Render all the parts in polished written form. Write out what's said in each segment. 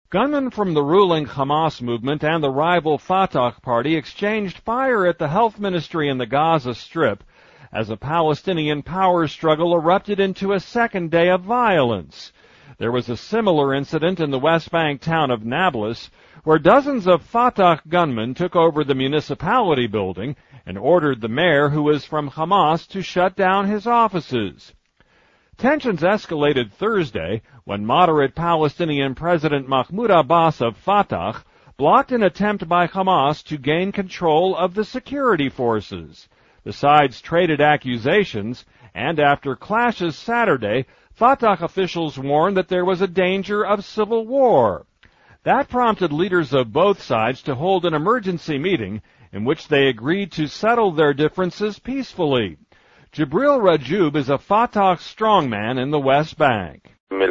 Gunmen from the ruling Hamas movement and the rival Fatah party exchanged fire at the health ministry in the Gaza Strip as a Palestinian power struggle erupted into a second day of violence. There was a similar incident in the West Bank town of Nablus, where dozens of Fatah gunmen took over the municipality building and ordered the mayor, who was from Hamas, to shut down his offices. Tensions escalated Thursday when moderate Palestinian President Mahmoud Abbas of Fatah blocked an attempt by Hamas to gain control of the security forces. The sides traded accusations, and after clashes Saturday, Fatah officials warned that there was a danger of civil war. That prompted leaders of both sides to hold an emergency meeting in which they agreed to settle their differences peacefully. Jibril Rajoub is a Fatah strongman in the West Bank.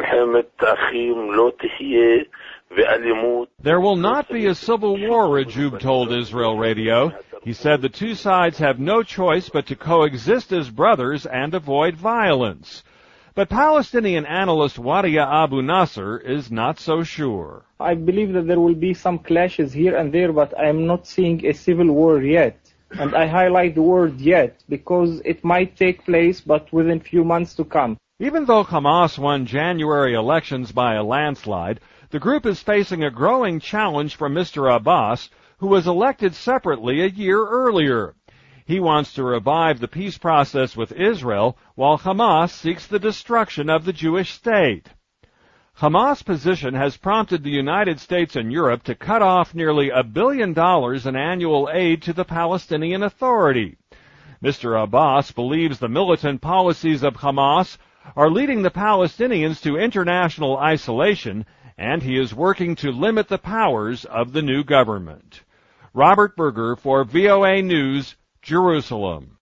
There will not be a civil war, Rajoub told Israel Radio. He said the two sides have no choice but to coexist as brothers and avoid violence. But Palestinian analyst Wadia Abu Nasser is not so sure. I believe that there will be some clashes here and there, but I am not seeing a civil war yet. And I highlight the word yet because it might take place, but within few months to come. Even though Hamas won January elections by a landslide, the group is facing a growing challenge from Mr. Abbas, who was elected separately a year earlier. He wants to revive the peace process with Israel, while Hamas seeks the destruction of the Jewish state. Hamas' position has prompted the United States and Europe to cut off nearly $1 billion in annual aid to the Palestinian Authority. Mr. Abbas believes the militant policies of Hamas are leading the Palestinians to international isolation, and he is working to limit the powers of the new government. Robert Berger for VOA News, Jerusalem.